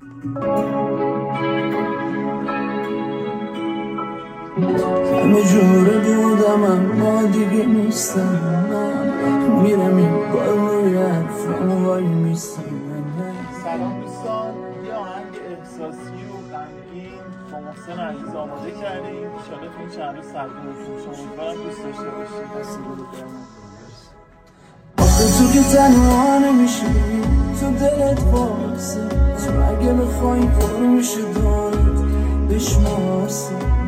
همه جوره بودم اما دیگه نیستم، من میرم این بار روی حرفم وای میستم. سلام دوستان، یه آهنگ احساسی و غمگین با محسن عزیز آماده کردیم. انشالله تو این چند روز تقدیم شما، امیدوارم دوست داشته باشید. آخه تو که تنها نمیشی، تو دلت واسه تو اگه بخوای پر میشه دارت بشناسه.